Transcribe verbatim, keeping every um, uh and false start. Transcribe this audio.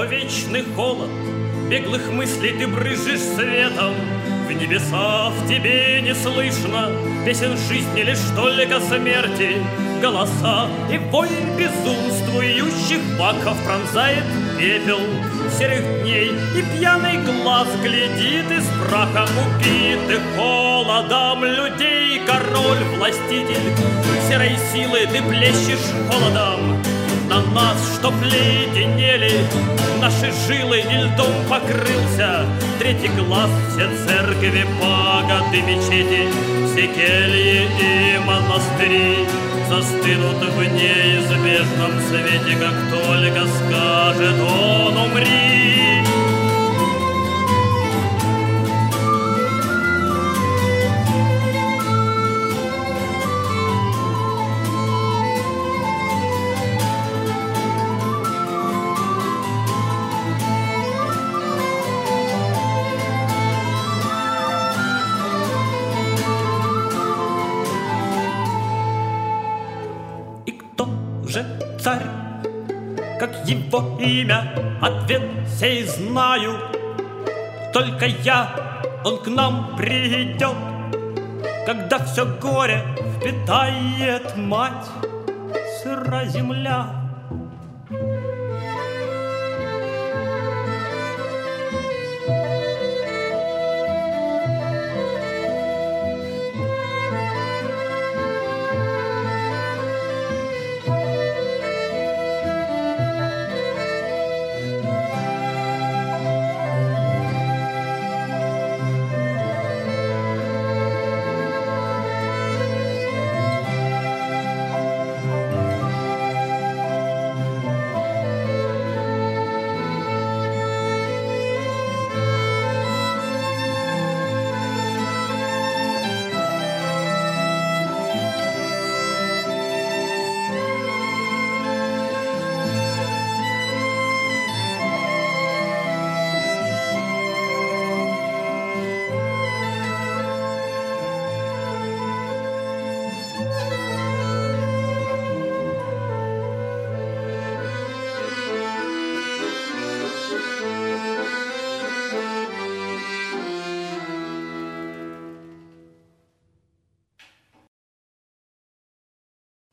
вечный холод беглых мыслей ты брызжешь светом. В небеса в тебе не слышно песен жизни, лишь только смерти. Голоса и вой безумствующих баков пронзает пепел серых дней, и пьяный глаз глядит из праха убитых холодом людей. Король, властитель серой силы, ты плещешь холодом на нас, чтоб леденели наши жилы, и льдом покрылся третий глаз. Все церкви, пагоды, мечети, все кельи и монастыри застынут в неизбежном свете, как только скажет он: умри. Царь, как его имя, ответ сей знаю. Только я, он к нам придет, когда все горе впитает мать. Сыра земля